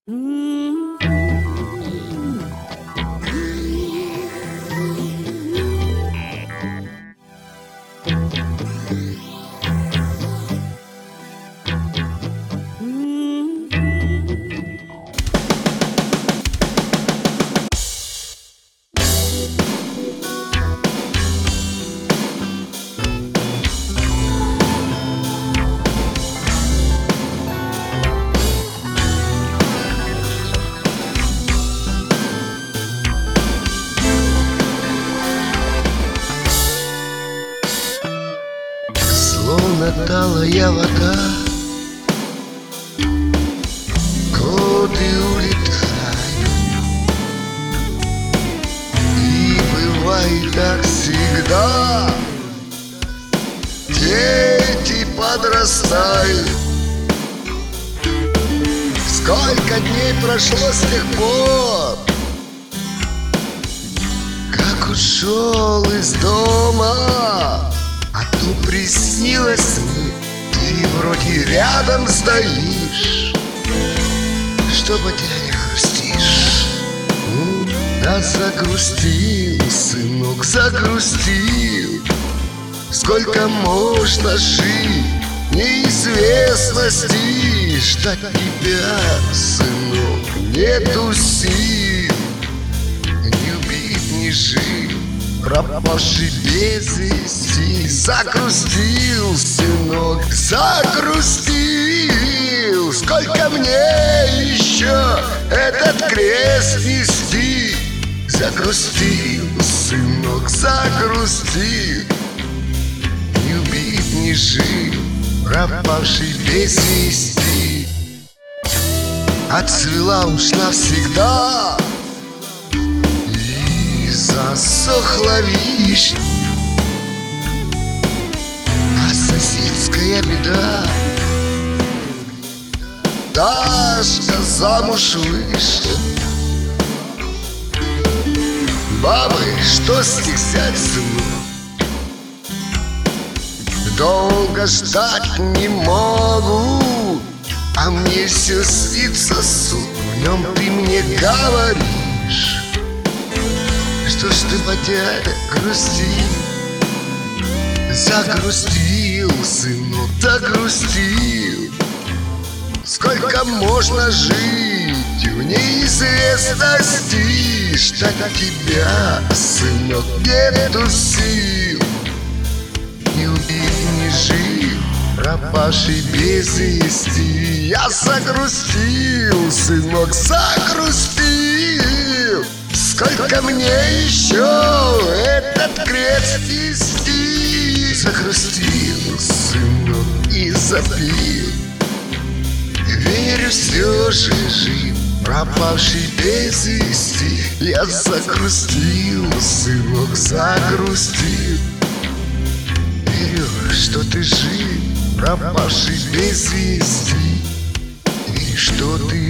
Словно талая вода, годы улетают, и бывает так всегда. Дети подрастают. Сколько дней прошло с тех пор, как ушел из дома. А то приснилось мне, ты вроде рядом стоишь, что по тебе грустишь. Да загрустил, сынок, загрустил. Сколько можно жить неизвестности, ждать тебя, сынок, нету сил. Не убить, не жить, пропавший без вести. Загрустил, сынок, загрустил. Сколько мне еще этот крест нести? Загрустил, сынок, загрустил. Не убить, не жить, пропавший без вести. Отцвела уж навсегда и засохла вишня. А соседская беда, Дашка замуж вышла. Бабы, что с них взять, сынок? Долго ждать не могут, а мне все снится сон. В нем ты мне говоришь, что ж ты, батя, грустил. Загрустил, сынок, загрустил. Сколько можно жить в неизвестности, ждать тебя, сынок, нету сил. Не убить, не жить, пропавший без вести. Я загрустил, сынок, загрустил. Сколько мне еще этот крест нести? Загрустил, сынок, и запил. Верю, все же жив, пропавший без вести. Я загрустил, сынок, загрустил. Верю, что ты жив, пропавший без вести. Верю, что ты